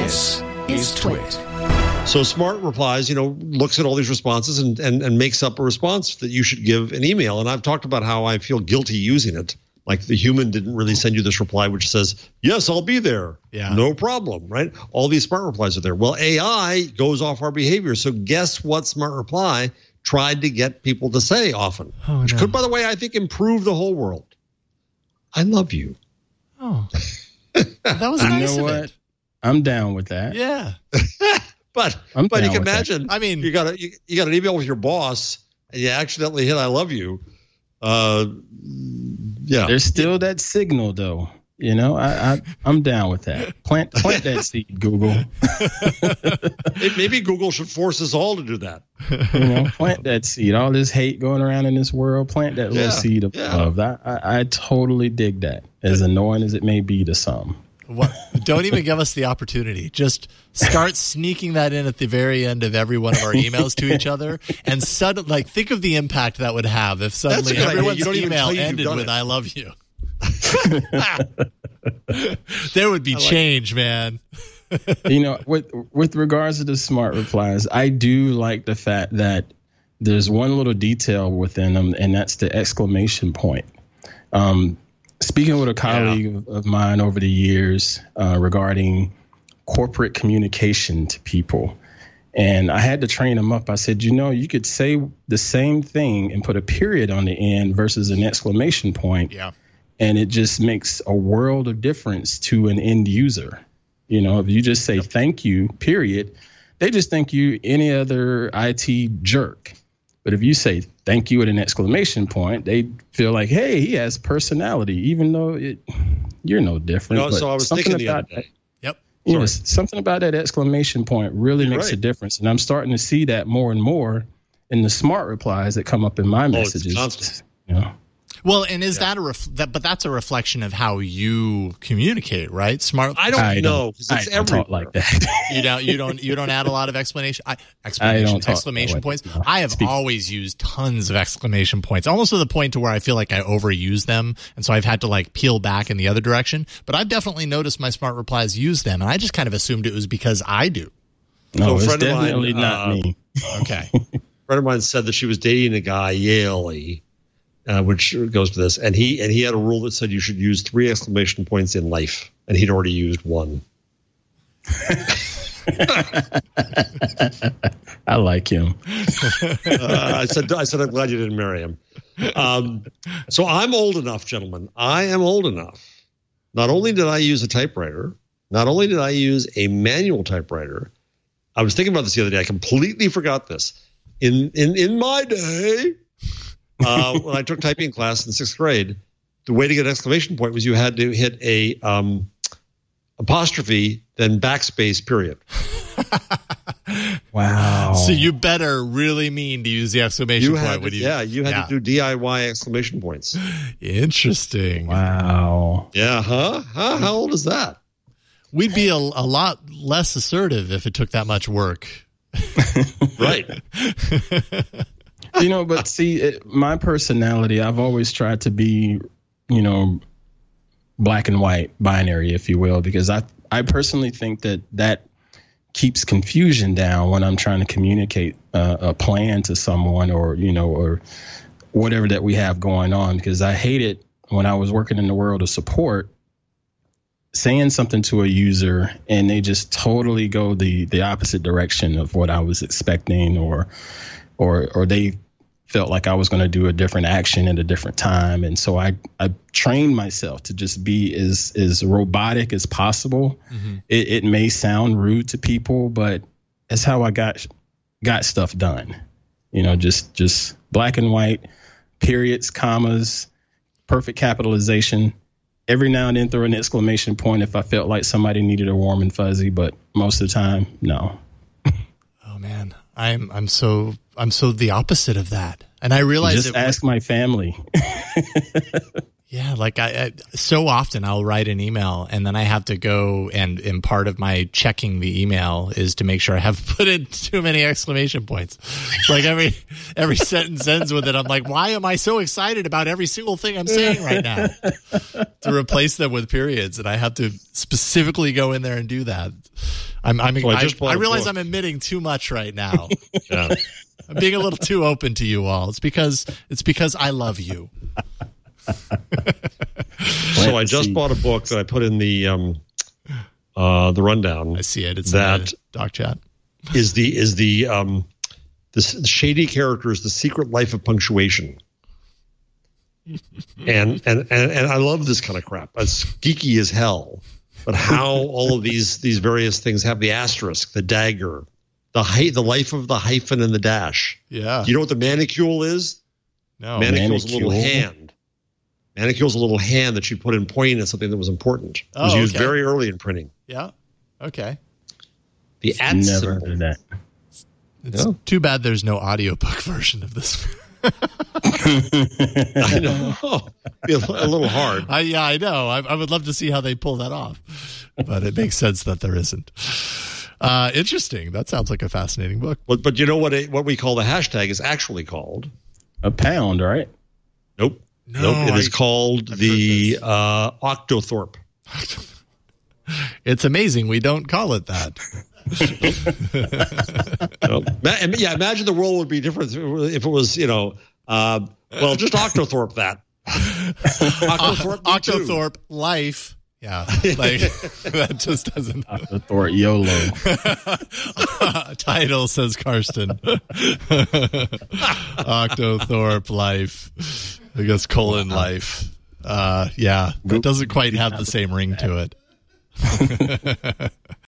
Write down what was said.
This is Twit. So Smart Replies, looks at all these responses and makes up a response that you should give an email. And I've talked about how I feel guilty using it. Like the human didn't really send you this reply, which says, yes, I'll be there. Yeah. No problem, right? All these Smart Replies are there. Well, AI goes off our behavior. So guess what Smart Reply tried to get people to say often? Which could, by the way, I think improve the whole world. I love you. Oh, that was nice. You know what? I'm down with that. Yeah. But you can imagine, I mean, you got an email with your boss and you accidentally hit I love you. Yeah. There's still that signal though. I'm down with that. Plant that seed, Google. Maybe Google should force us all to do that. Plant that seed. All this hate going around in this world, plant that little seed of love. I totally dig that, as annoying as it may be to some. What? Don't even give us the opportunity. Just start sneaking that in at the very end of every one of our emails to each other, and suddenly, think of the impact that would have if suddenly everyone's email ended with "I love you." There would be change, man. With regards to the Smart Replies, I do like the fact that there's one little detail within them, and that's the exclamation point. Speaking with a colleague of mine over the years regarding corporate communication to people, and I had to train him up. I said, you could say the same thing and put a period on the end versus an exclamation point. Yeah. And it just makes a world of difference to an end user. If you just say thank you, period, they just think you any other IT jerk. But if you say thank you at an exclamation point, they feel like, hey, he has personality, even though you're no different. So I was thinking the other day. Yep. Something about that exclamation point really makes a difference. And I'm starting to see that more and more in the Smart Replies that come up in my messages. It's constant. Well, and is that but that's a reflection of how you communicate, right? Smart. I don't know, because it's everywhere. Talk like that. You don't add a lot of exclamation points. No, I have always used tons of exclamation points, almost to the point to where I feel like I overuse them, and so I've had to peel back in the other direction. But I've definitely noticed my Smart Replies use them, and I just kind of assumed it was because I do. No, it's definitely not me. Okay. A friend of mine said that she was dating a guy, Yale-y, which goes to this, and he had a rule that said you should use 3 exclamation points in life, and he'd already used 1. I like him. I said I'm glad you didn't marry him. So I'm old enough, gentlemen. I am old enough. Not only did I use a typewriter, not only did I use a manual typewriter. I was thinking about this the other day. I completely forgot this. In my day. When I took typing class in 6th grade, the way to get an exclamation point was you had to hit a apostrophe, then backspace, period. Wow. So you better really mean to use the exclamation point. You had to do DIY exclamation points. Interesting. Wow. Yeah, huh? How old is that? We'd be a lot less assertive if it took that much work. Right. But see, my personality, I've always tried to be, black and white, binary, if you will, because I personally think that keeps confusion down when I'm trying to communicate a plan to someone or whatever that we have going on, because I hate it when I was working in the world of support, saying something to a user and they just totally go the opposite direction of what I was expecting, or they felt like I was going to do a different action at a different time. And so I trained myself to just be as robotic as possible. Mm-hmm. It may sound rude to people, but that's how I got stuff done. Just black and white, periods, commas, perfect capitalization. Every now and then throw an exclamation point if I felt like somebody needed a warm and fuzzy, but most of the time, no. Oh man, I'm so the opposite of that, and I realize just ask my family. Yeah, I so often I'll write an email and then I have to go and part of my checking the email is to make sure I have put in too many exclamation points. It's like every sentence ends with it. I'm like, why am I so excited about every single thing I'm saying right now? To replace them with periods, and I have to specifically go in there and do that. I realize I'm admitting too much right now. Yeah. I'm being a little too open to you all. It's because I love you. So I just bought a book that I put in the rundown. I see it. It's that in the doc chat. Is the shady characters, The Secret Life of Punctuation. and I love this kind of crap. It's geeky as hell. But how all of these various things have the asterisk, the dagger, the life of the hyphen and the dash. Yeah. Do you know what the manicule is? No. Manicule's a little hand. Manicule's a little hand that you put in pointing at something that was important. It was used very early in printing. Yeah. Okay. The at Never symbol. heard that. It's too bad there's no audiobook version of this. I know. Be a little hard. I know. I would love to see how they pull that off, but it makes sense that there isn't. Interesting. That sounds like a fascinating book. But you know what we call the hashtag is actually called? A pound, right? Nope. No, it is called the Octothorpe. It's amazing we don't call it that. Imagine the world would be different if it was, just Octothorpe that. Octothorpe life. Yeah, like that just doesn't. Octothorpe YOLO. Title says Karsten. Octothorpe life. I guess life. That doesn't quite have the same ring to it.